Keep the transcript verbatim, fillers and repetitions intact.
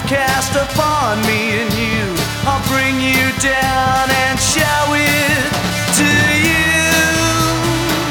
cast upon me and you. I'll bring you down and show it.